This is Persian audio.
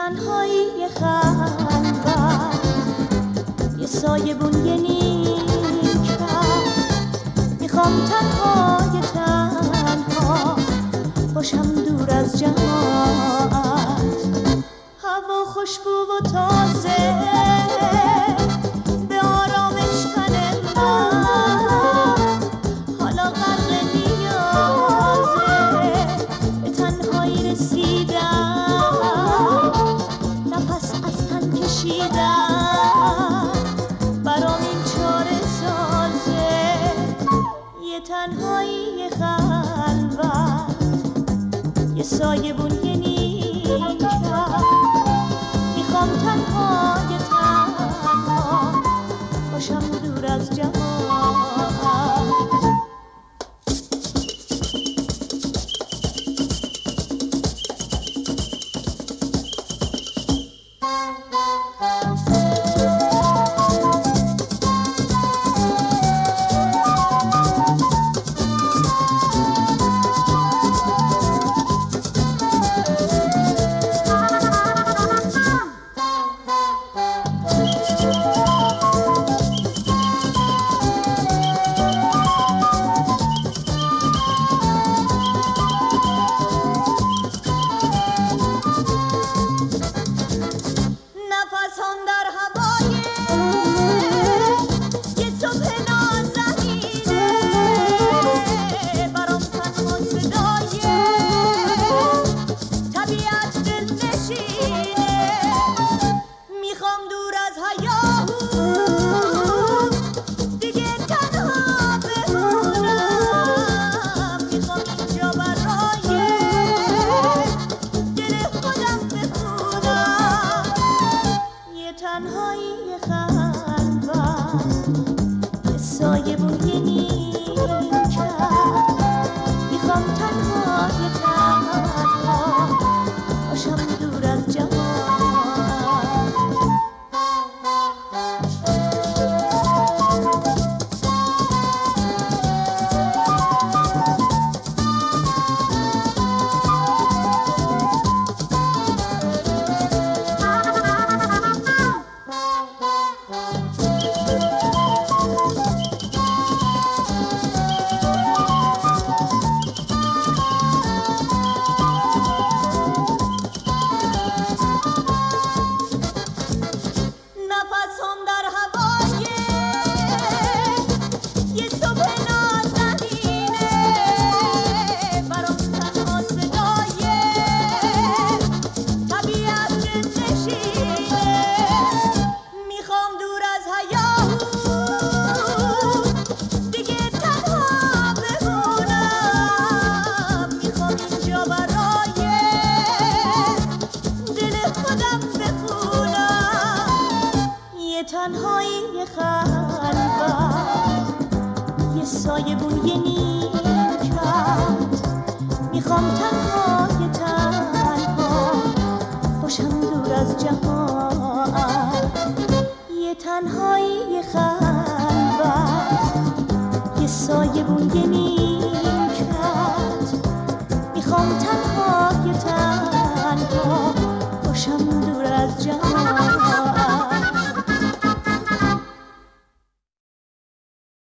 تنهایی خلوت، یه سایبون یه نیمکت. میخوام تنهای تنها باشم دور از جماعت. هوا خوشبو و تازه به آرامش تن من، حالا غرق نیازه به تنهایی رسیدم. نفس از تن کشیدم برام این چاره سازه، یه تنهایی خلوت، یه سایبون یه نیمکت. میخوام تنهای تنها باشم دور از جماعت. تنهایی خلوت، یه سایبون یه نیمکت. میخوام تنهای تنها باشم دور از جماعت. یه تنهایی خلوت، یه سایبون یه نیمکت. میخوام تنها